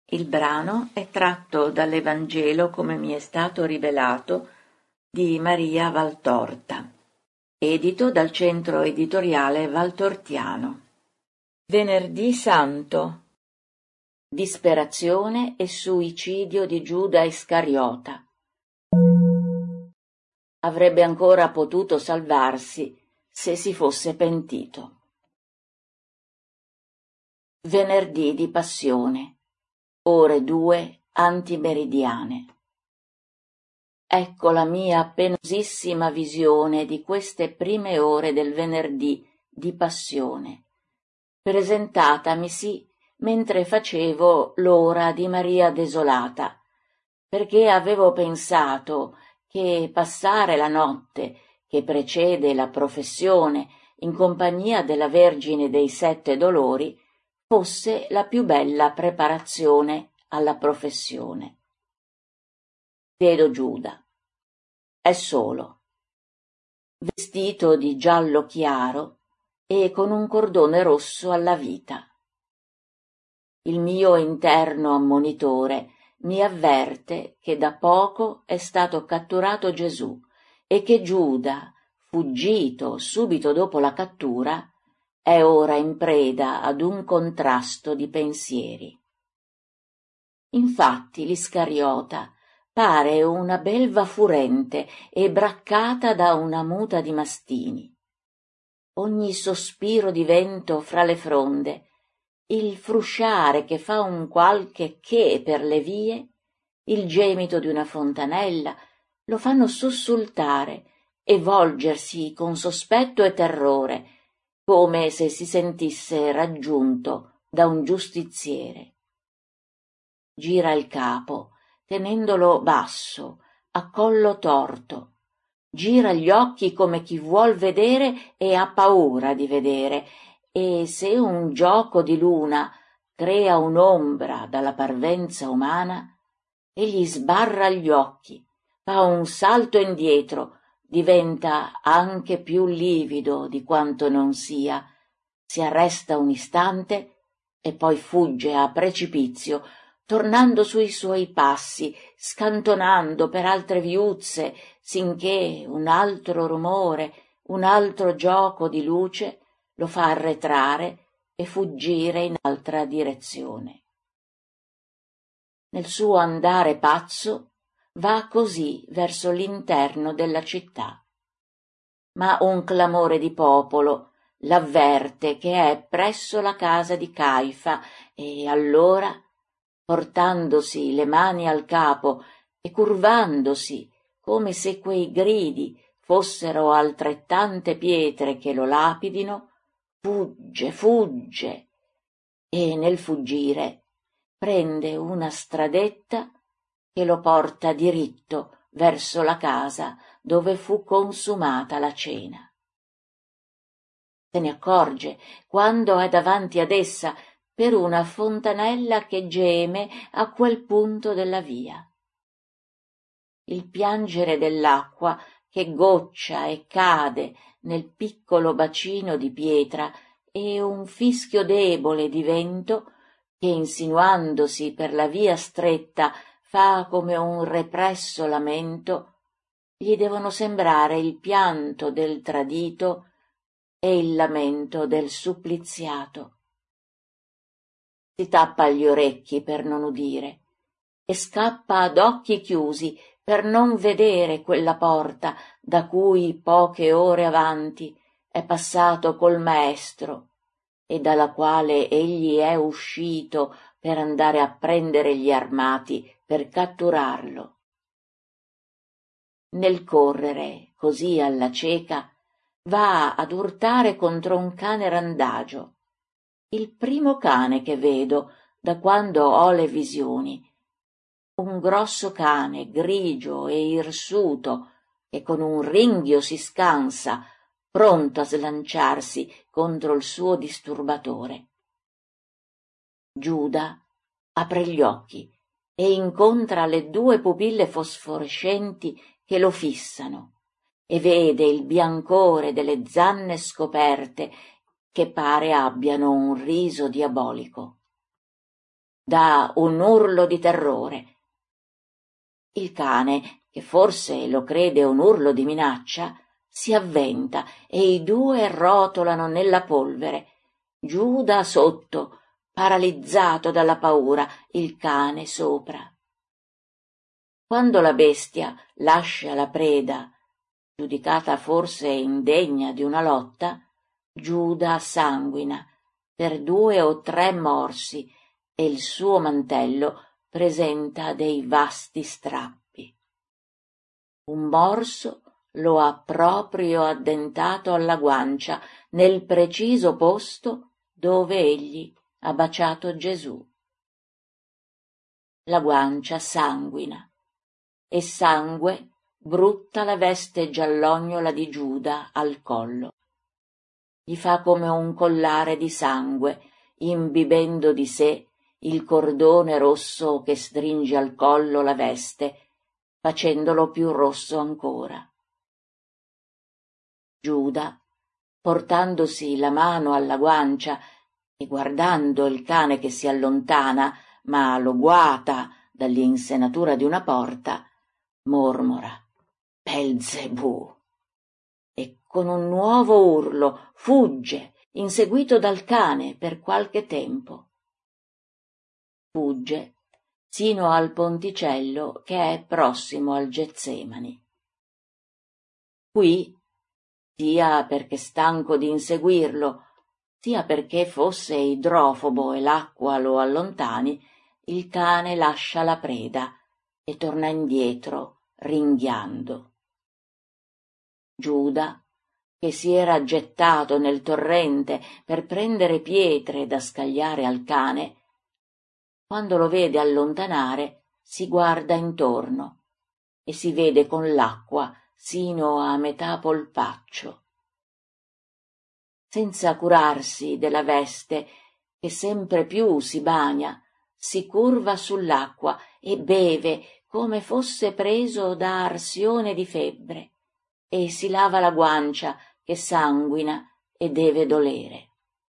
Il brano è tratto dall'Evangelo come mi è stato rivelato di Maria Valtorta, edito dal centro editoriale Valtortiano. Venerdì Santo. Disperazione e suicidio di Giuda Iscariota. Avrebbe ancora potuto salvarsi se si fosse pentito. Venerdì di Passione. Ore 2 antimeridiane. Ecco la mia penosissima visione di queste prime ore del venerdì di Passione, presentatamisi mentre facevo l'ora di Maria Desolata, perché avevo pensato che passare la notte che precede la professione in compagnia della Vergine dei Sette Dolori fosse la più bella preparazione alla professione. Vedo Giuda. È solo, vestito di giallo chiaro e con un cordone rosso alla vita. Il mio interno ammonitore mi avverte che da poco è stato catturato Gesù e che Giuda, fuggito subito dopo la cattura, è ora in preda ad un contrasto di pensieri. Infatti l'Iscariota pare una belva furente e braccata da una muta di mastini. Ogni sospiro di vento fra le fronde, il frusciare che fa un qualche che per le vie, il gemito di una fontanella lo fanno sussultare e volgersi con sospetto e terrore, come se si sentisse raggiunto da un giustiziere. Gira il capo, tenendolo basso, a collo torto. Gira gli occhi come chi vuol vedere e ha paura di vedere, e se un gioco di luna crea un'ombra dalla parvenza umana, egli sbarra gli occhi, fa un salto indietro, diventa anche più livido di quanto non sia, si arresta un istante e poi fugge a precipizio, tornando sui suoi passi, scantonando per altre viuzze, sinché un altro rumore, un altro gioco di luce lo fa arretrare e fuggire in altra direzione. Nel suo andare pazzo va così verso l'interno della città. Ma un clamore di popolo l'avverte che è presso la casa di Caifa e allora, portandosi le mani al capo e curvandosi come se quei gridi fossero altrettante pietre che lo lapidino, fugge e nel fuggire prende una stradetta che lo porta diritto verso la casa dove fu consumata la cena. Se ne accorge quando è davanti ad essa per una fontanella che geme a quel punto della via. Il piangere dell'acqua che goccia e cade nel piccolo bacino di pietra e un fischio debole di vento che, insinuandosi per la via stretta, fa come un represso lamento, gli devono sembrare il pianto del tradito e il lamento del suppliziato. Si tappa gli orecchi per non udire e scappa ad occhi chiusi per non vedere quella porta da cui poche ore avanti è passato col maestro e dalla quale egli è uscito per andare a prendere gli armati per catturarlo. Nel correre così alla cieca va ad urtare contro un cane randagio, il primo cane che vedo da quando ho le visioni, un grosso cane grigio e irsuto che con un ringhio si scansa, pronto a slanciarsi contro il suo disturbatore. Giuda apre gli occhi e incontra le due pupille fosforescenti che lo fissano e vede il biancore delle zanne scoperte che pare abbiano un riso diabolico. dà un urlo di terrore. Il cane, che forse lo crede un urlo di minaccia, si avventa e i due rotolano nella polvere. Giuda sotto, paralizzato dalla paura, il cane sopra. Quando la bestia lascia la preda, giudicata forse indegna di una lotta, Giuda sanguina per 2 o 3 morsi e il suo mantello presenta dei vasti strappi. Un morso lo ha proprio addentato alla guancia, nel preciso posto dove egli ha baciato Gesù. La guancia sanguina e sangue brutta la veste giallognola di Giuda al collo. Gli fa come un collare di sangue, imbibendo di sé il cordone rosso che stringe al collo la veste, facendolo più rosso ancora. Giuda, portandosi la mano alla guancia e guardando il cane che si allontana, ma lo guata dall'insenatura di una porta, mormora «Belzebù!» e con un nuovo urlo fugge, inseguito dal cane per qualche tempo. Fugge sino al ponticello che è prossimo al Getsemani. Qui, sia perché stanco di inseguirlo, sia perché fosse idrofobo e l'acqua lo allontani, il cane lascia la preda e torna indietro ringhiando. Giuda, che si era gettato nel torrente per prendere pietre da scagliare al cane, quando lo vede allontanare si guarda intorno e si vede con l'acqua sino a metà polpaccio. Senza curarsi della veste, che sempre più si bagna, si curva sull'acqua e beve come fosse preso da arsione di febbre, e si lava la guancia che sanguina e deve dolere.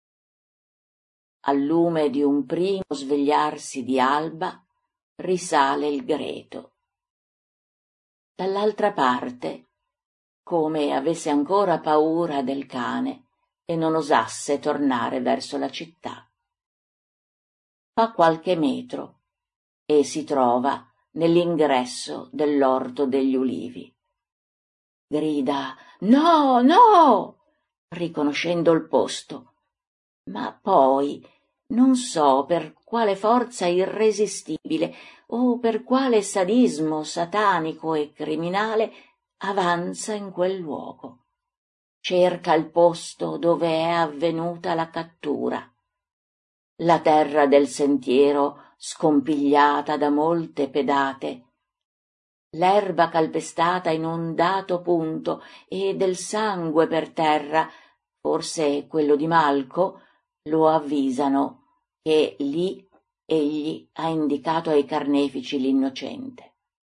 Al lume di un primo svegliarsi di alba risale il greto. Dall'altra parte, come avesse ancora paura del cane e non osasse tornare verso la città. Fa qualche metro e si trova nell'ingresso dell'orto degli ulivi. Grida «No, no!» riconoscendo il posto, ma poi, non so per quale forza irresistibile o per quale sadismo satanico e criminale, avanza in quel luogo. Cerca il posto dove è avvenuta la cattura. La terra del sentiero scompigliata da molte pedate, l'erba calpestata in un dato punto e del sangue per terra, forse quello di Malco, lo avvisano che lì egli ha indicato ai carnefici l'innocente.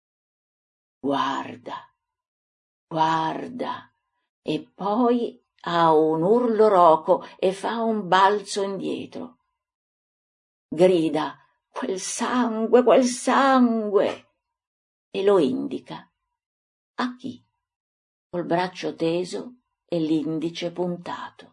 Guarda, guarda, e poi ha un urlo roco e fa un balzo indietro. Grida quel sangue, e lo indica. A chi? Col braccio teso e l'indice puntato.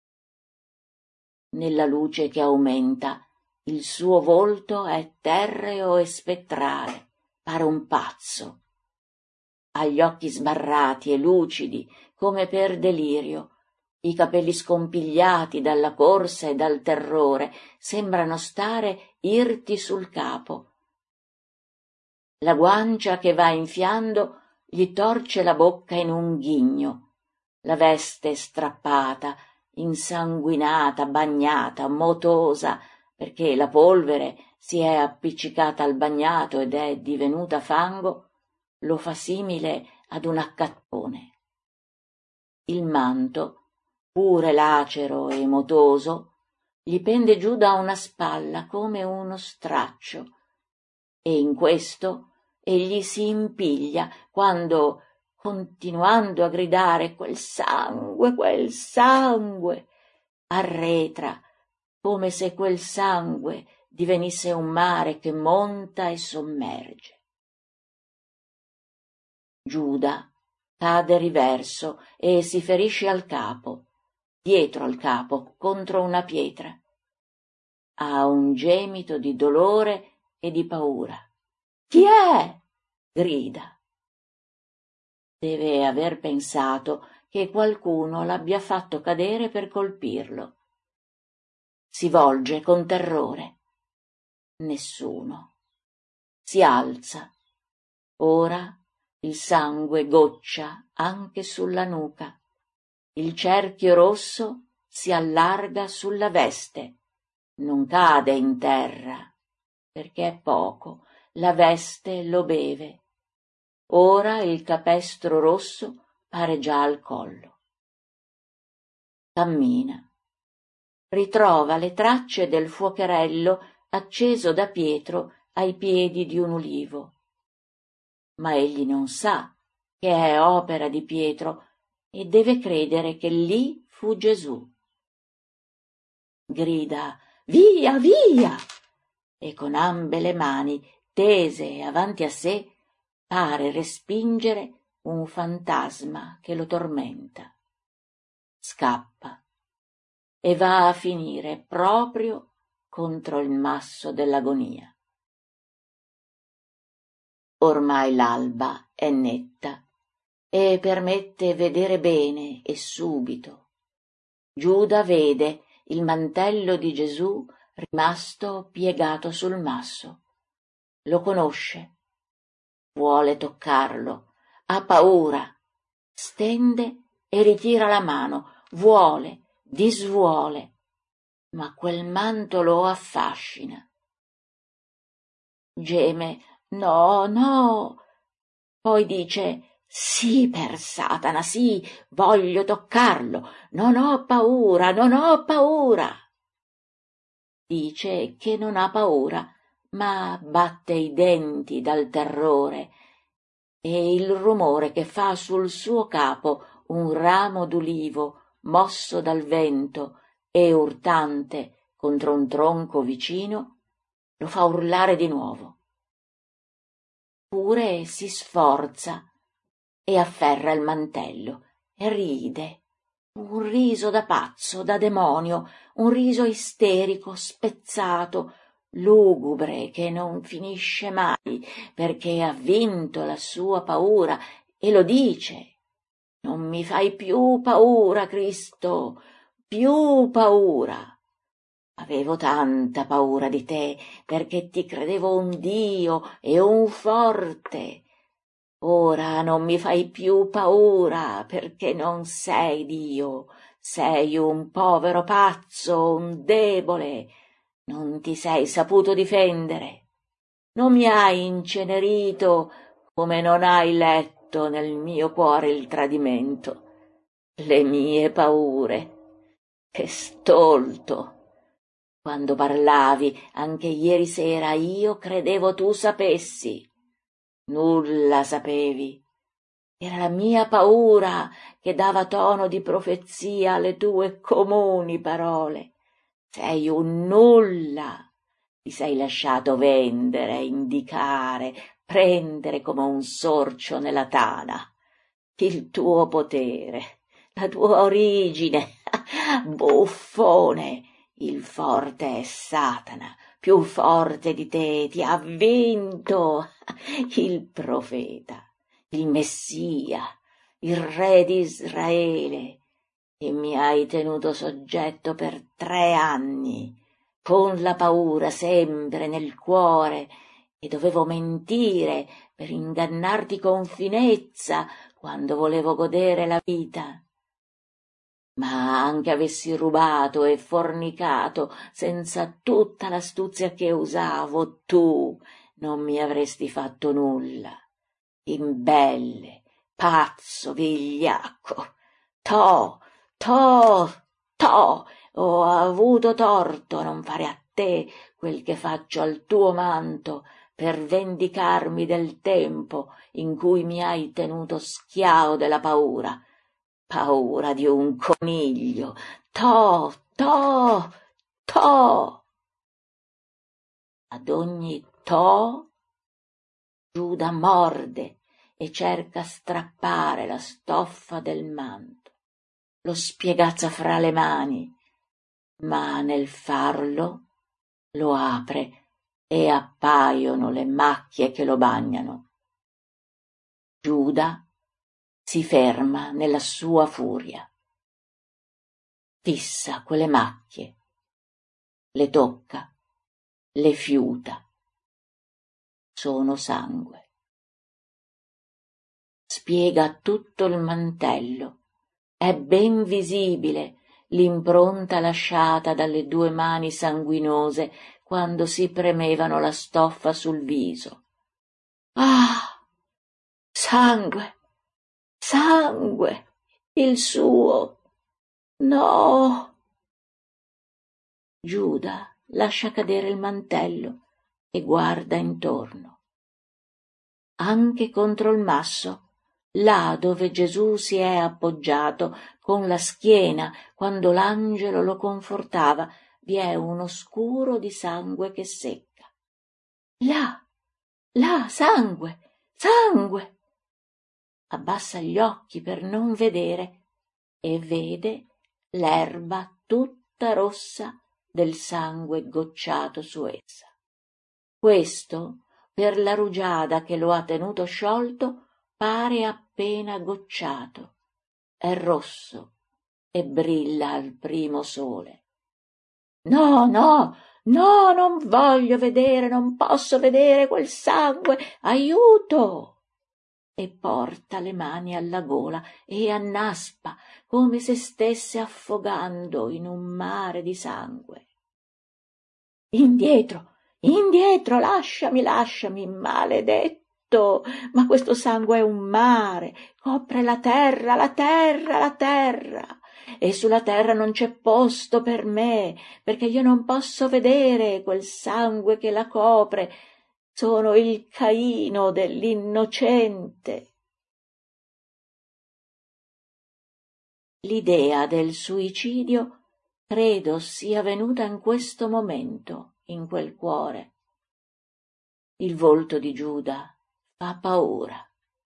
Nella luce che aumenta, il suo volto è terreo e spettrale, pare un pazzo. Ha gli occhi sbarrati e lucidi, come per delirio. I capelli scompigliati dalla corsa e dal terrore sembrano stare irti sul capo. La guancia che va infiando gli torce la bocca in un ghigno. La veste strappata, insanguinata, bagnata, motosa, perché la polvere si è appiccicata al bagnato ed è divenuta fango, lo fa simile ad un accattone. Il manto, pure lacero e motoso, gli pende giù da una spalla come uno straccio, e in questo egli si impiglia quando, continuando a gridare quel sangue, arretra come se quel sangue divenisse un mare che monta e sommerge. Giuda cade riverso e si ferisce al capo, dietro al capo, contro una pietra. Ha un gemito di dolore e di paura. «Chi è?» grida. Deve aver pensato che qualcuno l'abbia fatto cadere per colpirlo. Si volge con terrore. Nessuno. Si alza. Ora il sangue goccia anche sulla nuca. Il cerchio rosso si allarga sulla veste. Non cade in terra, perché è poco, la veste lo beve. Ora il capestro rosso pare già al collo. Cammina. Ritrova le tracce del fuocherello acceso da Pietro ai piedi di un ulivo. Ma egli non sa che è opera di Pietro e deve credere che lì fu Gesù. Grida «Via, via!» e con ambe le mani tese avanti a sé pare respingere un fantasma che lo tormenta. Scappa e va a finire proprio contro il masso dell'agonia. Ormai l'alba è netta e permette vedere bene e subito. Giuda vede il mantello di Gesù rimasto piegato sul masso. Lo conosce. Vuole toccarlo. Ha paura. Stende e ritira la mano. Vuole, disvuole. Ma quel manto lo affascina. Geme «No, no!» Poi dice «Sì, per Satana, sì, voglio toccarlo, non ho paura, non ho paura!» Dice che non ha paura, ma batte i denti dal terrore e il rumore che fa sul suo capo un ramo d'ulivo mosso dal vento e urtante contro un tronco vicino lo fa urlare di nuovo. Pure si sforza e afferra il mantello e ride, un riso da pazzo, da demonio, un riso isterico, spezzato, lugubre che non finisce mai perché ha vinto la sua paura e lo dice: «Non mi fai più paura, Cristo, più paura!» Avevo tanta paura di te perché ti credevo un Dio e un forte. Ora non mi fai più paura perché non sei Dio, sei un povero pazzo, un debole. Non ti sei saputo difendere. Non mi hai incenerito come non hai letto nel mio cuore il tradimento. Le mie paure. Che stolto! Quando parlavi, anche ieri sera, io credevo tu sapessi. Nulla sapevi. Era la mia paura che dava tono di profezia alle tue comuni parole. Sei un nulla. Ti sei lasciato vendere, indicare, prendere come un sorcio nella tana. Il tuo potere, la tua origine, buffone. Il forte è Satana, più forte di te, ti ha vinto. Il profeta, il Messia, il re di Israele, e mi hai tenuto soggetto per 3 anni, con la paura sempre nel cuore, e dovevo mentire per ingannarti con finezza quando volevo godere la vita. Ma anche avessi rubato e fornicato senza tutta l'astuzia che usavo, tu non mi avresti fatto nulla. Imbelle, pazzo, vigliacco, to, ho avuto torto a non fare a te quel che faccio al tuo manto per vendicarmi del tempo in cui mi hai tenuto schiavo della paura. Paura di un coniglio. To, to, to. Ad ogni toh Giuda morde e cerca strappare la stoffa del manto, lo spiegazza fra le mani, ma nel farlo lo apre e appaiono le macchie che lo bagnano. Giuda si ferma nella sua furia, fissa quelle macchie, le tocca, le fiuta. Sono sangue. Spiega tutto il mantello. È ben visibile l'impronta lasciata dalle 2 mani sanguinose quando si premevano la stoffa sul viso. Ah! Sangue! Sangue! Il suo! No! Giuda lascia cadere il mantello e guarda intorno. Anche contro il masso, là dove Gesù si è appoggiato con la schiena quando l'angelo lo confortava, vi è uno scuro di sangue che secca. Là, sangue, sangue! Abbassa gli occhi per non vedere e vede l'erba tutta rossa del sangue gocciato su essa. Questo, per la rugiada che lo ha tenuto sciolto, pare appena gocciato. È rosso e brilla al primo sole. No, no, no, non voglio vedere, non posso vedere quel sangue, aiuto! E porta le mani alla gola e annaspa come se stesse affogando in un mare di sangue. Indietro, indietro, lasciami, lasciami, maledetto! Ma questo sangue è un mare, copre la terra, la terra, la terra, e sulla terra non c'è posto per me, perché io non posso vedere quel sangue che la copre. Sono il Caino dell'innocente. L'idea del suicidio credo sia venuta in questo momento in quel cuore. Il volto di Giuda fa paura.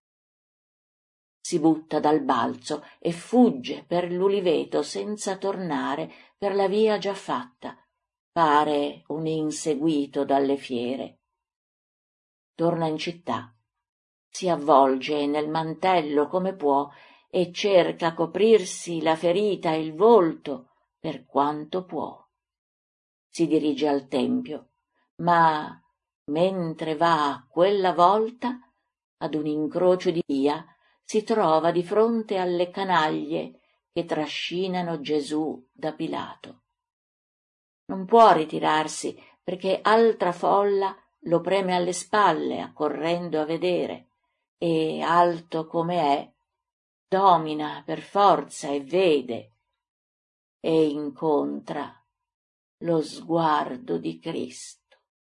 Si butta dal balzo e fugge per l'uliveto senza tornare per la via già fatta. Pare un inseguito dalle fiere. Torna in città, si avvolge nel mantello come può e cerca coprirsi la ferita e il volto per quanto può. Si dirige al tempio, ma mentre va quella volta, ad un incrocio di via, si trova di fronte alle canaglie che trascinano Gesù da Pilato. Non può ritirarsi perché altra folla lo preme alle spalle, accorrendo a vedere, e, alto come è, domina per forza e vede, e incontra lo sguardo di Cristo.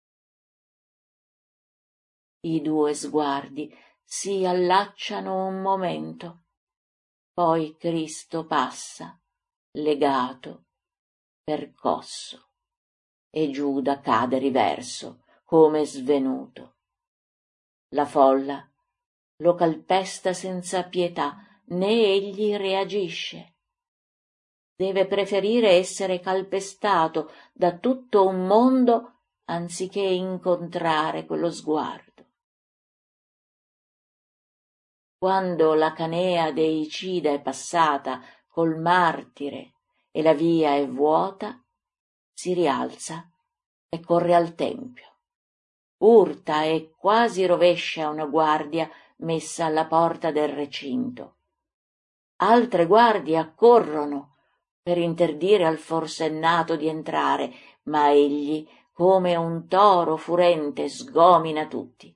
I 2 sguardi si allacciano un momento, poi Cristo passa, legato, percosso, e Giuda cade riverso, come svenuto. La folla lo calpesta senza pietà, né egli reagisce. Deve preferire essere calpestato da tutto un mondo anziché incontrare quello sguardo. Quando la canea deicida è passata col martire e la via è vuota, si rialza e corre al tempio. Urta e quasi rovescia una guardia messa alla porta del recinto. Altre guardie accorrono per interdire al forsennato di entrare, ma egli, come un toro furente, sgomina tutti.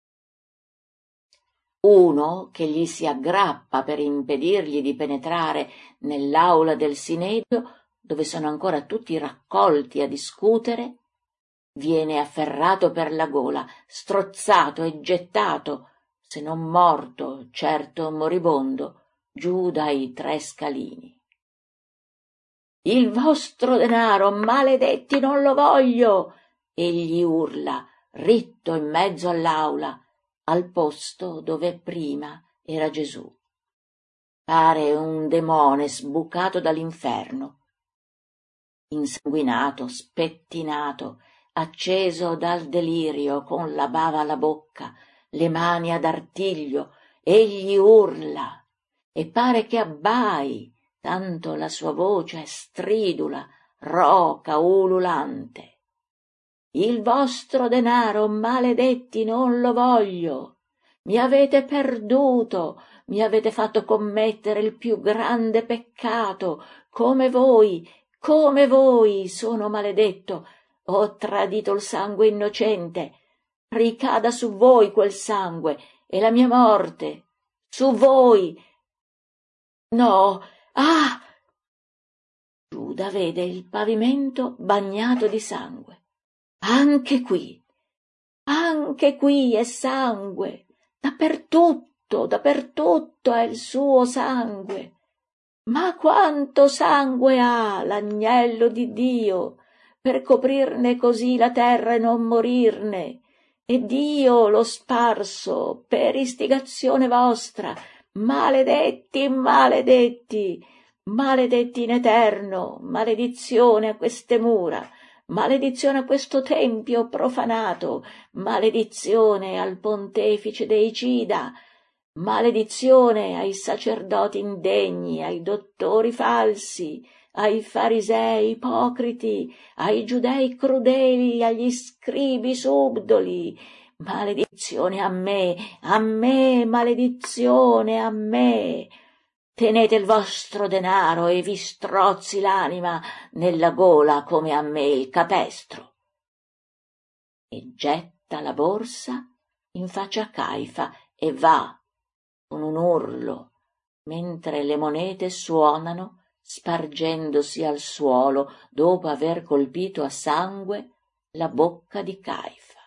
Uno che gli si aggrappa per impedirgli di penetrare nell'aula del Sinedio, dove sono ancora tutti raccolti a discutere, viene afferrato per la gola, strozzato e gettato, se non morto, certo moribondo, giù dai 3 scalini. Il vostro denaro, maledetti, non lo voglio! egli urla, ritto in mezzo all'aula, al posto dove prima era Gesù. Pare un demone sbucato dall'inferno, insanguinato, spettinato, acceso dal delirio, con la bava alla bocca, le mani ad artiglio, egli urla e pare che abbai, tanto la sua voce è stridula, roca, ululante. Il vostro denaro, maledetti, non lo voglio. Mi avete perduto, mi avete fatto commettere il più grande peccato, come voi, sono maledetto, ho tradito il sangue innocente. Ricada su voi quel sangue e la mia morte, su voi. No, ah! Giuda vede il pavimento bagnato di sangue. Anche qui è sangue, dappertutto è il suo sangue. Ma quanto sangue ha l'agnello di Dio per coprirne così la terra e non morirne? E Dio l'ho sparso per istigazione vostra. Maledetti, maledetti, maledetti in eterno, maledizione a queste mura, maledizione a questo tempio profanato, maledizione al pontefice deicida, maledizione ai sacerdoti indegni, ai dottori falsi, ai farisei ipocriti, ai giudei crudeli, agli scribi subdoli. Maledizione a me, maledizione a me. Tenete il vostro denaro e vi strozzi l'anima nella gola come a me il capestro. E getta la borsa in faccia a Caifa e va con un urlo, mentre le monete suonano, spargendosi al suolo dopo aver colpito a sangue la bocca di Caifa.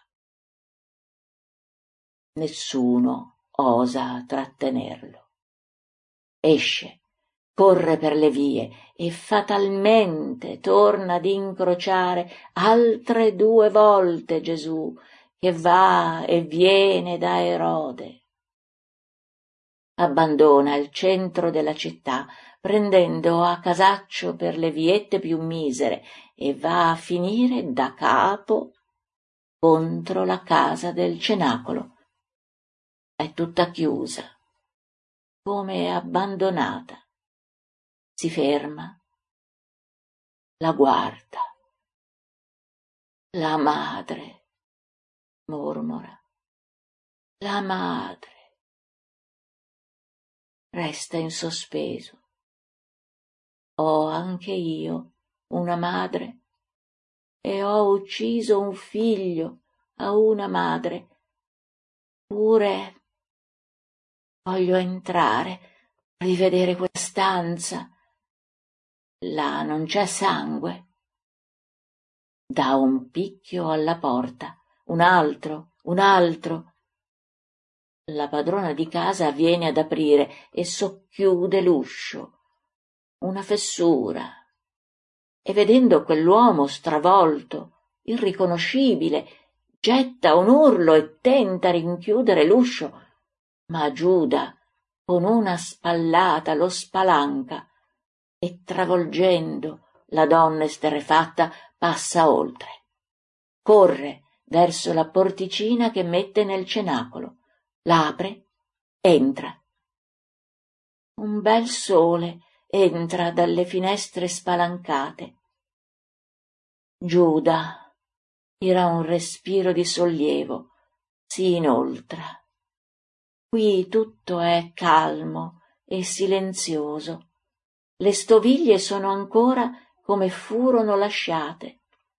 Nessuno osa trattenerlo. Esce, corre per le vie e fatalmente torna ad incrociare altre 2 volte Gesù, che va e viene da Erode. Abbandona il centro della città, prendendo a casaccio per le viette più misere, e va a finire da capo contro la casa del cenacolo. È tutta chiusa, come abbandonata. Si ferma, la guarda. La madre, mormora, la madre. Resta in sospeso. Ho anche io una madre e ho ucciso un figlio a una madre. Pure voglio entrare, rivedere quella stanza. Là non c'è sangue. Dà un picchio alla porta, un altro. La padrona di casa viene ad aprire e socchiude l'uscio. Una fessura. E vedendo quell'uomo stravolto, irriconoscibile, getta un urlo e tenta rinchiudere l'uscio, ma Giuda con una spallata lo spalanca e, travolgendo la donna esterrefatta, passa oltre. Corre verso la porticina che mette nel cenacolo, l'apre, entra. Un bel sole entra dalle finestre spalancate. Giuda tira un respiro di sollievo, si inoltra. Qui tutto è calmo e silenzioso. Le stoviglie sono ancora come furono lasciate.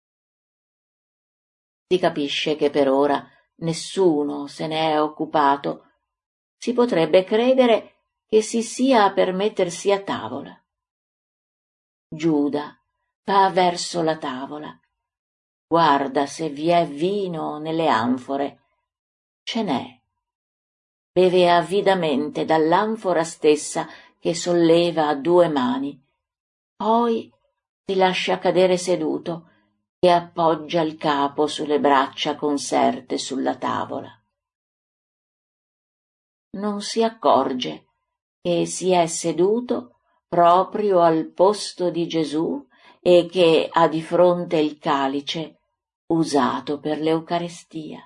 Si capisce che per ora nessuno se ne è occupato. Si potrebbe credere che si sia per mettersi a tavola. Giuda va verso la tavola, guarda se vi è vino nelle anfore. Ce n'è. Beve avidamente dall'anfora stessa che solleva a 2 mani, poi si lascia cadere seduto e appoggia il capo sulle braccia conserte sulla tavola. Non si accorge che si è seduto proprio al posto di Gesù e che ha di fronte il calice usato per l'Eucarestia.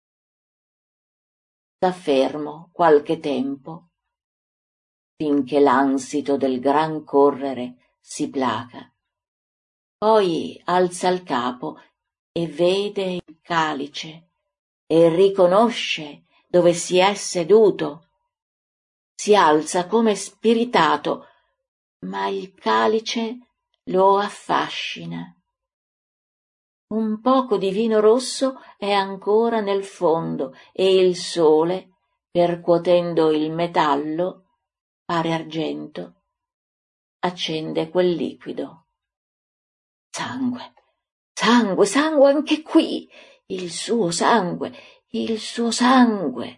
Sta fermo qualche tempo, finché l'ansito del gran correre si placa. Poi alza il capo e vede il calice e riconosce dove si è seduto. Si alza come spiritato, ma il calice lo affascina. Un poco di vino rosso è ancora nel fondo e il sole, percuotendo il metallo, pare argento, accende quel liquido. Sangue, sangue, sangue anche qui, il suo sangue, il suo sangue.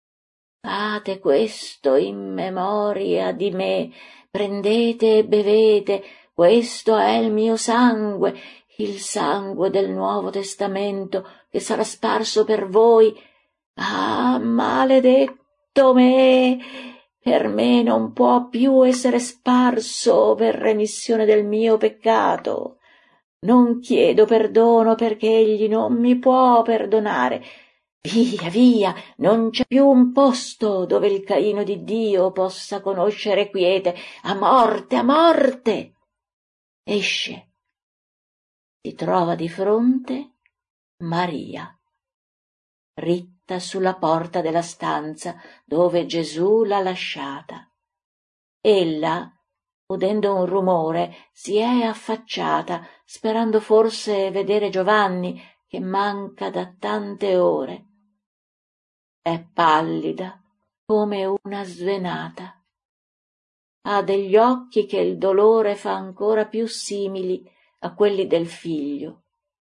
Fate questo in memoria di me, prendete e bevete, questo è il mio sangue, il sangue del Nuovo Testamento che sarà sparso per voi. Ah, maledetto me! Per me non può più essere sparso per remissione del mio peccato. Non chiedo perdono perché egli non mi può perdonare. Via, via, non c'è più un posto dove il Caino di Dio possa conoscere quiete. A morte, a morte! Esce. Si trova di fronte Maria, ritta sulla porta della stanza dove Gesù l'ha lasciata. Ella, udendo un rumore, si è affacciata, sperando forse vedere Giovanni, che manca da tante ore. È pallida come una svenata. Ha degli occhi che il dolore fa ancora più simili a quelli del figlio.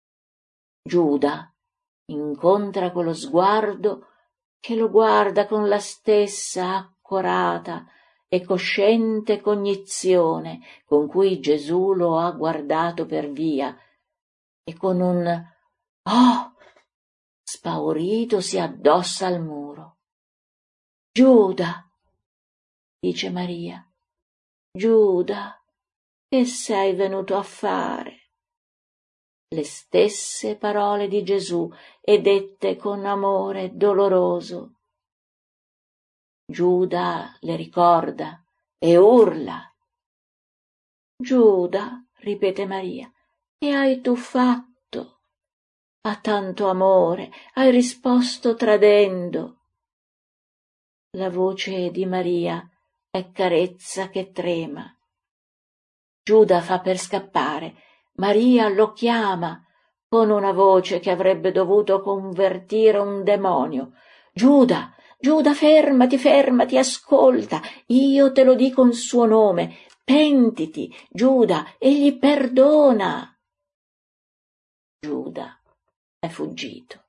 Giuda incontra quello sguardo che lo guarda con la stessa accorata e cosciente cognizione con cui Gesù lo ha guardato per via, e con un «Oh!» spaurito si addossa al muro. «Giuda!» dice Maria. «Giuda, che sei venuto a fare?» Le stesse parole di Gesù e dette con amore doloroso. Giuda le ricorda e urla. «Giuda», ripete Maria, «che hai tu fatto? A tanto amore hai risposto tradendo». La voce di Maria è carezza che trema. Giuda fa per scappare. Maria lo chiama con una voce che avrebbe dovuto convertire un demonio. «Giuda, Giuda, fermati, fermati, ascolta, io te lo dico in suo nome. Pentiti, Giuda, egli perdona». Giuda è fuggito.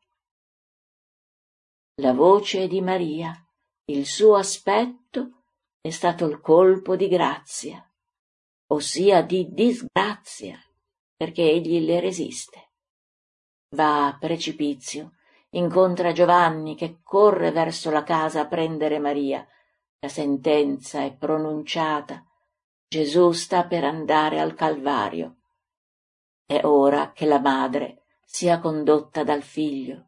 La voce di Maria, il suo aspetto, è stato il colpo di grazia, ossia di disgrazia, perché egli le resiste. Va a precipizio, incontra Giovanni che corre verso la casa a prendere Maria. La sentenza è pronunciata. Gesù sta per andare al Calvario. È ora che la madre sia condotta dal figlio.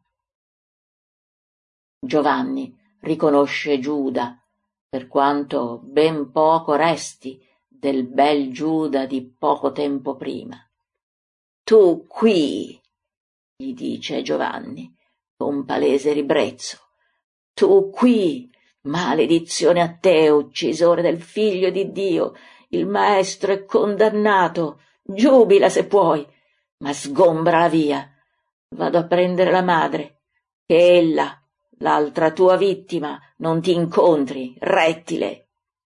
Giovanni riconosce Giuda, per quanto ben poco resti del bel Giuda di poco tempo prima. «Tu qui», gli dice Giovanni, con palese ribrezzo, «tu qui, maledizione a te, uccisore del Figlio di Dio, il Maestro è condannato, giubila se puoi, ma sgombrala via, vado a prendere la madre, che ella, l'altra tua vittima, non ti incontri, rettile».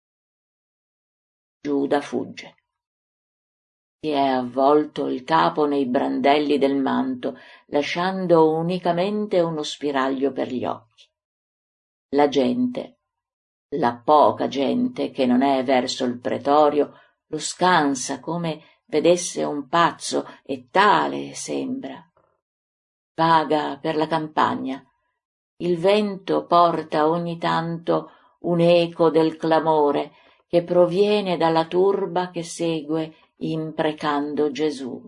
Giuda fugge. Si è avvolto il capo nei brandelli del manto, lasciando unicamente uno spiraglio per gli occhi. La gente, la poca gente che non è verso il pretorio, lo scansa come vedesse un pazzo, e tale sembra. Vaga per la campagna. Il vento porta ogni tanto un eco del clamore che proviene dalla turba che segue imprecando Gesù.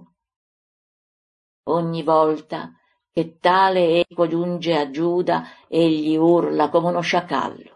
Ogni volta che tale eco giunge a Giuda, egli urla come uno sciacallo.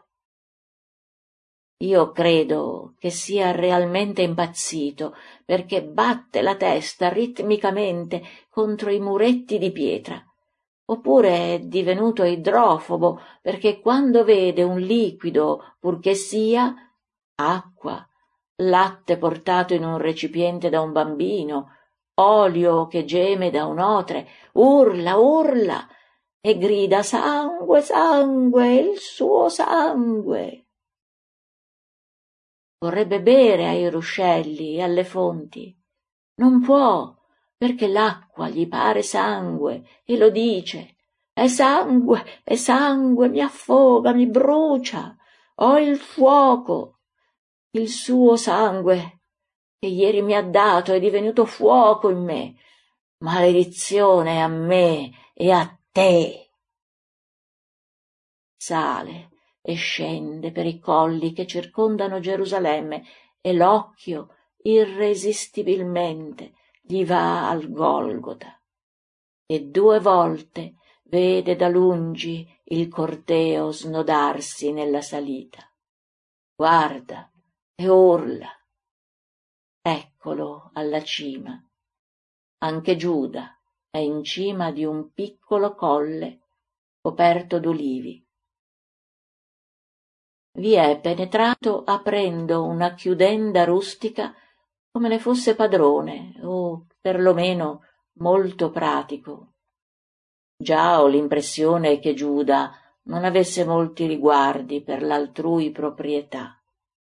Io credo che sia realmente impazzito, perché batte la testa ritmicamente contro i muretti di pietra, oppure è divenuto idrofobo, perché quando vede un liquido, purché sia acqua, latte portato in un recipiente da un bambino, olio che geme da un otre, urla e grida sangue, sangue, il suo sangue. Vorrebbe bere ai ruscelli e alle fonti. Non può, perché l'acqua gli pare sangue e lo dice. È sangue, mi affoga, mi brucia. Ho il fuoco. Il suo sangue che ieri mi ha dato è divenuto fuoco in me. Maledizione a me e a te. Sale e scende per i colli che circondano Gerusalemme e l'occhio irresistibilmente gli va al Golgota. E 2 volte vede da lungi il corteo snodarsi nella salita. Guarda e urla. Eccolo alla cima. Anche Giuda è in cima di un piccolo colle coperto d'ulivi. Vi è penetrato aprendo una chiudenda rustica come ne fosse padrone, o perlomeno molto pratico. Già ho l'impressione che Giuda non avesse molti riguardi per l'altrui proprietà.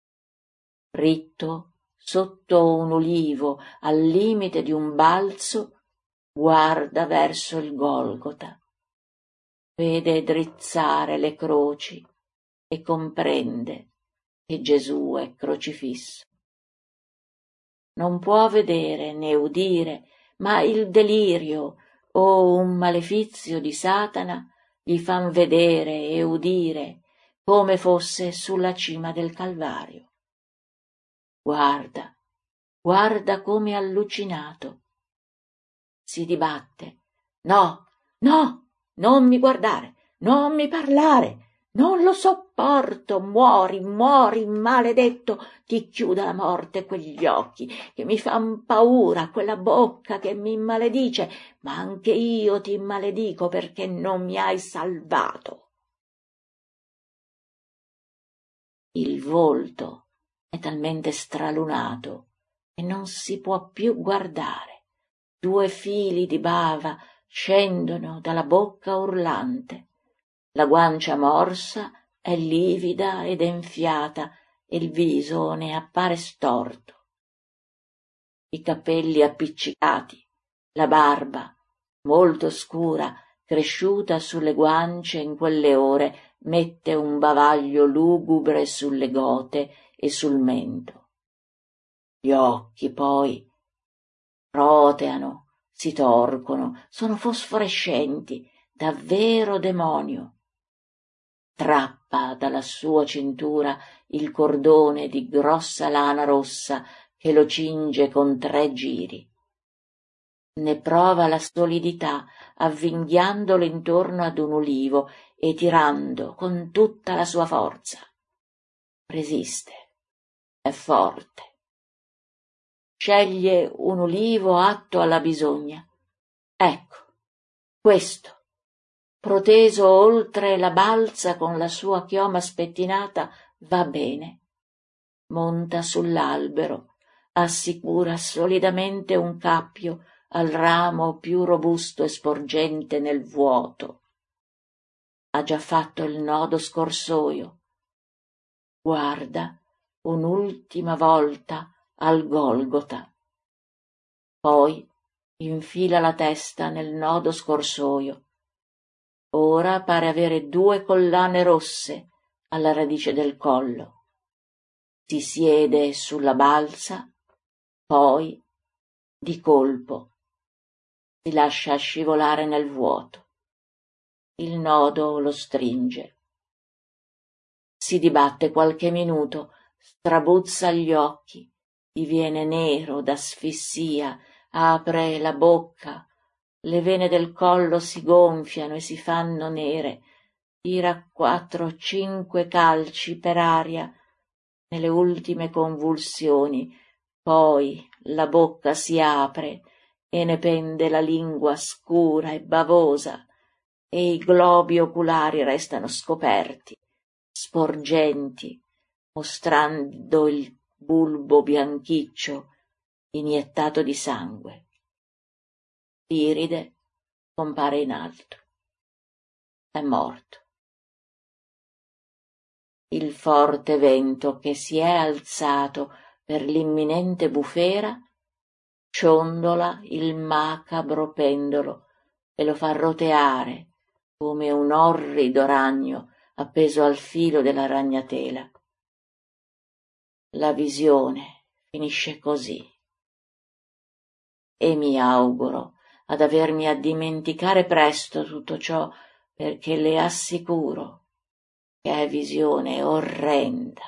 Ritto sotto un ulivo al limite di un balzo, guarda verso il Golgota. Vede drizzare le croci e comprende che Gesù è crocifisso. Non può vedere né udire, ma il delirio o un malefizio di Satana gli fan vedere e udire come fosse sulla cima del Calvario. Guarda come allucinato. Si dibatte. No, non mi guardare, non mi parlare. Non lo sopporto, muori, maledetto, ti chiuda la morte quegli occhi che mi fan paura, quella bocca che mi maledice, ma anche io ti maledico perché non mi hai salvato. Il volto è talmente stralunato che non si può più guardare. 2 fili di bava scendono dalla bocca urlante. La guancia morsa è livida ed enfiata e il viso ne appare storto. I capelli appiccicati, la barba, molto scura, cresciuta sulle guance in quelle ore, mette un bavaglio lugubre sulle gote e sul mento. Gli occhi poi roteano, si torcono, sono fosforescenti, davvero demonio. Strappa dalla sua cintura il cordone di grossa lana rossa che lo cinge con 3 giri. Ne prova la solidità avvinghiandolo intorno ad un ulivo e tirando con tutta la sua forza. Resiste, è forte. Sceglie un ulivo atto alla bisogna. Ecco, questo, proteso oltre la balza con la sua chioma spettinata, va bene. Monta sull'albero, assicura solidamente un cappio al ramo più robusto e sporgente nel vuoto. Ha già fatto il nodo scorsoio. Guarda un'ultima volta al Golgota. Poi infila la testa nel nodo scorsoio. Ora pare avere 2 collane rosse alla radice del collo. Si siede sulla balza, poi di colpo si lascia scivolare nel vuoto. Il nodo lo stringe. Si dibatte qualche minuto, strabuzza gli occhi, diviene nero d'asfissia, apre la bocca, le vene del collo si gonfiano e si fanno nere, tira 4 o 5 calci per aria nelle ultime convulsioni, poi la bocca si apre e ne pende la lingua scura e bavosa, e i globi oculari restano scoperti, sporgenti, mostrando il bulbo bianchiccio iniettato di sangue. L'iride compare in alto. È morto. Il forte vento che si è alzato per l'imminente bufera ciondola il macabro pendolo e lo fa roteare come un orrido ragno appeso al filo della ragnatela. La visione finisce così, e mi auguro ad avermi a dimenticare presto tutto ciò, perché le assicuro che è visione orrenda.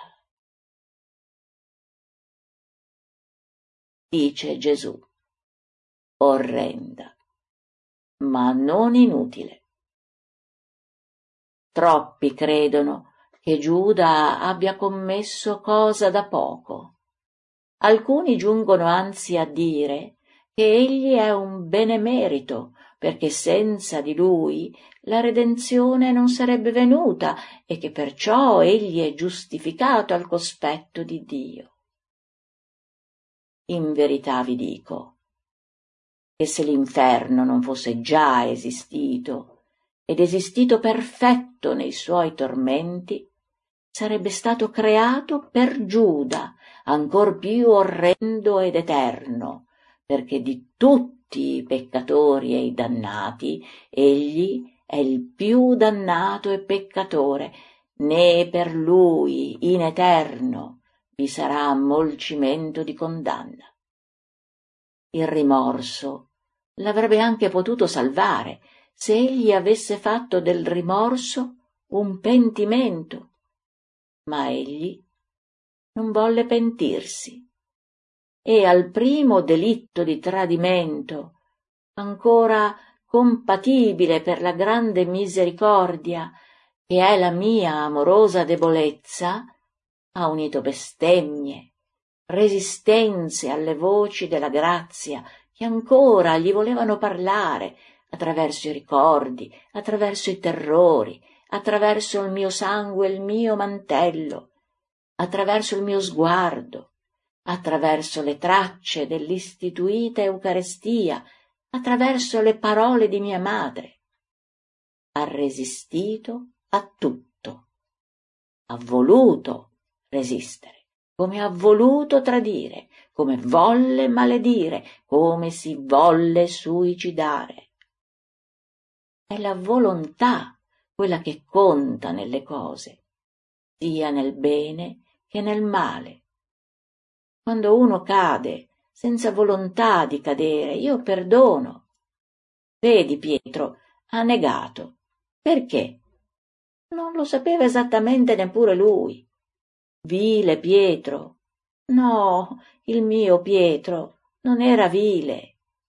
Dice Gesù, orrenda, ma non inutile. Troppi credono che Giuda abbia commesso cosa da poco. Alcuni giungono anzi a dire che egli è un benemerito, perché senza di lui la redenzione non sarebbe venuta e che perciò egli è giustificato al cospetto di Dio. In verità vi dico che se l'inferno non fosse già esistito ed esistito perfetto nei suoi tormenti, sarebbe stato creato per Giuda, ancor più orrendo ed eterno, perché di tutti i peccatori e i dannati egli è il più dannato e peccatore, né per lui in eterno vi sarà ammolcimento di condanna. Il rimorso l'avrebbe anche potuto salvare se egli avesse fatto del rimorso un pentimento, ma egli non volle pentirsi, e al primo delitto di tradimento, ancora compatibile per la grande misericordia che è la mia amorosa debolezza, ha unito bestemmie, resistenze alle voci della grazia che ancora gli volevano parlare attraverso i ricordi, attraverso i terrori, attraverso il mio sangue e il mio mantello, attraverso il mio sguardo, attraverso le tracce dell'istituita Eucaristia, attraverso le parole di mia madre. Ha resistito a tutto, ha voluto resistere, come ha voluto tradire, come volle maledire, come si volle suicidare. È la volontà quella che conta nelle cose, sia nel bene che nel male. Quando uno cade senza volontà di cadere, io perdono. Vedi, Pietro ha negato. Perché? Non lo sapeva esattamente neppure lui. Vile Pietro. No, il mio Pietro non era vile.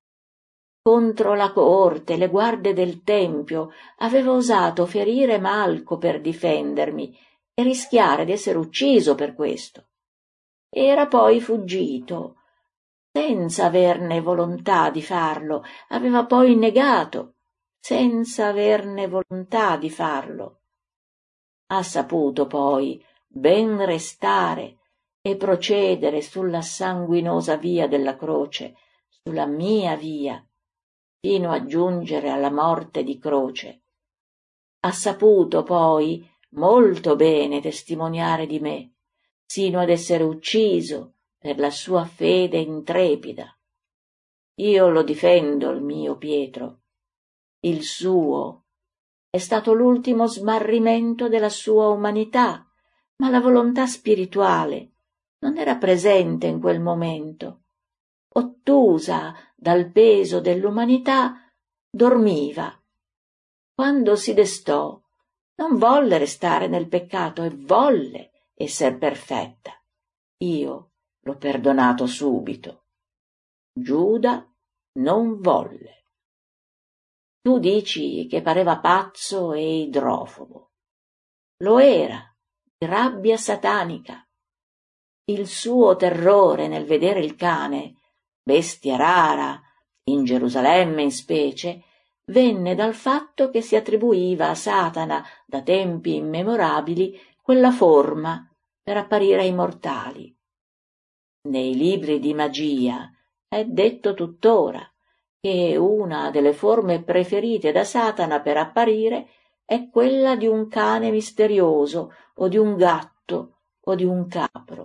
Contro la coorte, le guardie del tempio, aveva osato ferire Malco per difendermi e rischiare di essere ucciso per questo. Era poi fuggito, senza averne volontà di farlo, aveva poi negato, senza averne volontà di farlo. Ha saputo poi ben restare e procedere sulla sanguinosa via della croce, sulla mia via, fino a giungere alla morte di croce. Ha saputo poi molto bene testimoniare di me, sino ad essere ucciso per la sua fede intrepida. Io lo difendo il mio Pietro. Il suo è stato l'ultimo smarrimento della sua umanità, ma la volontà spirituale non era presente in quel momento. ottusa dal peso dell'umanità, dormiva. Quando si destò, non volle restare nel peccato e volle esser perfetta. Io l'ho perdonato subito. Giuda non volle. Tu dici che pareva pazzo e idrofobo. Lo era, di rabbia satanica. Il suo terrore nel vedere il cane, bestia rara, in Gerusalemme in specie, venne dal fatto che si attribuiva a Satana da tempi immemorabili quella forma per apparire ai mortali. Nei libri di magia è detto tuttora che una delle forme preferite da Satana per apparire è quella di un cane misterioso o di un gatto o di un capro.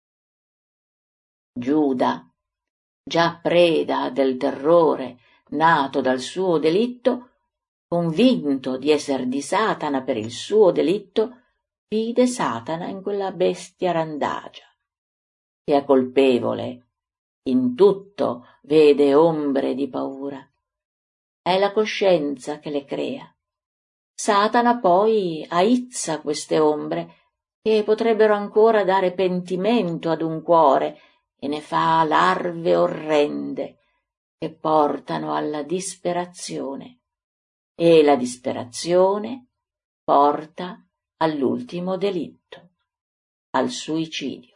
Giuda, già preda del terrore nato dal suo delitto, convinto di esser di Satana per il suo delitto, vide Satana in quella bestia randagia, che è colpevole, in tutto vede ombre di paura. È la coscienza che le crea. Satana poi aizza queste ombre, che potrebbero ancora dare pentimento ad un cuore, e ne fa larve orrende che portano alla disperazione, e la disperazione porta all'ultimo delitto, al suicidio.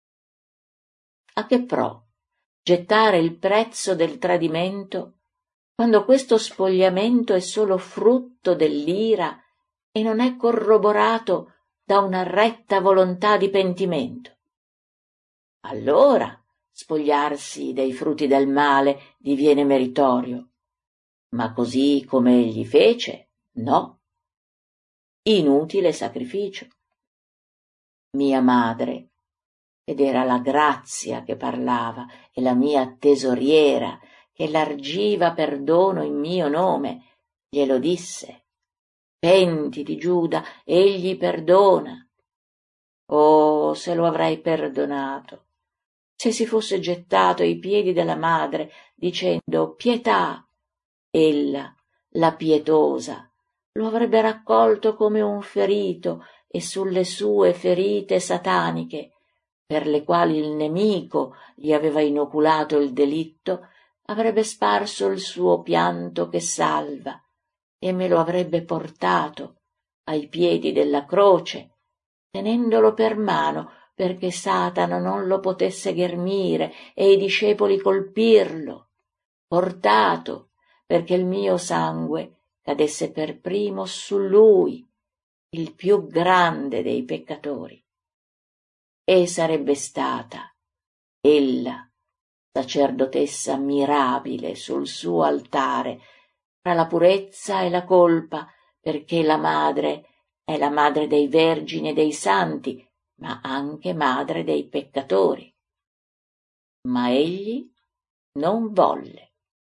A che pro gettare il prezzo del tradimento quando questo spogliamento è solo frutto dell'ira e non è corroborato da una retta volontà di pentimento? Allora spogliarsi dei frutti del male diviene meritorio, ma così come egli fece, no. Inutile sacrificio. Mia madre, ed era la grazia che parlava e la mia tesoriera che largiva perdono in mio nome, glielo disse: pentiti, Giuda, egli perdona. Oh, se lo avrei perdonato, se si fosse gettato ai piedi della madre dicendo pietà, ella, la pietosa, lo avrebbe raccolto come un ferito e sulle sue ferite sataniche, per le quali il nemico gli aveva inoculato il delitto, avrebbe sparso il suo pianto che salva e me lo avrebbe portato ai piedi della croce, tenendolo per mano perché Satana non lo potesse ghermire e i discepoli colpirlo, portato perché il mio sangue cadesse per primo su lui, il più grande dei peccatori. E sarebbe stata ella, sacerdotessa mirabile sul suo altare, fra la purezza e la colpa, perché la madre è la madre dei vergini e dei santi, ma anche madre dei peccatori. Ma egli non volle.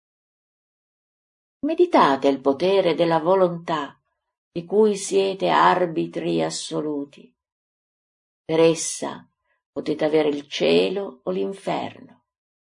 Meditate il potere della volontà, di cui siete arbitri assoluti. Per essa potete avere il cielo o l'inferno.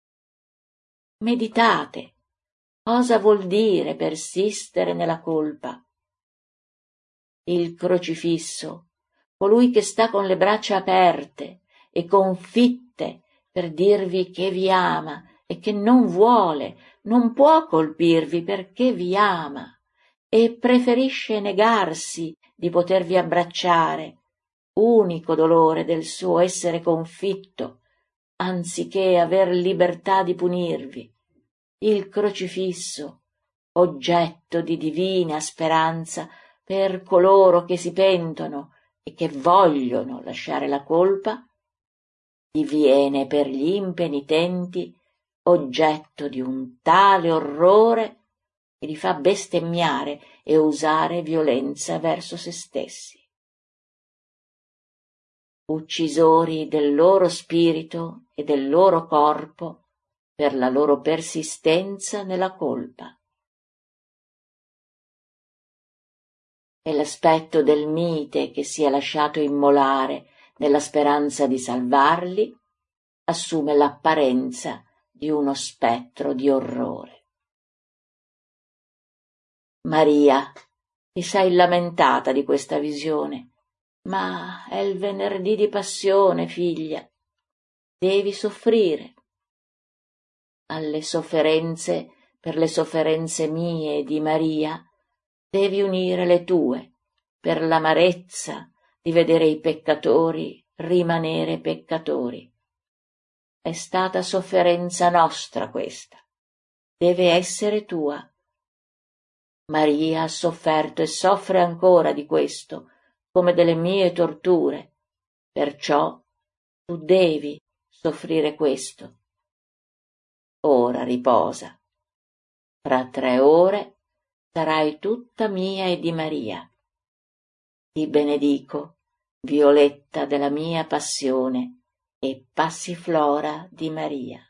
Meditate cosa vuol dire persistere nella colpa. Il crocifisso, colui che sta con le braccia aperte e confitte per dirvi che vi ama e che non vuole, non può colpirvi perché vi ama e preferisce negarsi di potervi abbracciare, unico dolore del suo essere confitto, anziché aver libertà di punirvi. Il crocifisso, oggetto di divina speranza per coloro che si pentono e che vogliono lasciare la colpa, diviene per gli impenitenti oggetto di un tale orrore che li fa bestemmiare e usare violenza verso se stessi. Uccisori del loro spirito e del loro corpo per la loro persistenza nella colpa. È l'aspetto del mite che si è lasciato immolare nella speranza di salvarli, assume l'apparenza di uno spettro di orrore. Maria, ti sei lamentata di questa visione, ma è il venerdì di passione, figlia. Devi soffrire. Alle sofferenze, per le sofferenze mie e di Maria, devi unire le tue, per l'amarezza di vedere i peccatori rimanere peccatori. È stata sofferenza nostra questa, deve essere tua. Maria ha sofferto e soffre ancora di questo, come delle mie torture, perciò tu devi soffrire questo. Ora riposa. Fra 3 ore sarai tutta mia e di Maria. Ti benedico, violetta della mia passione, e passiflora di Maria.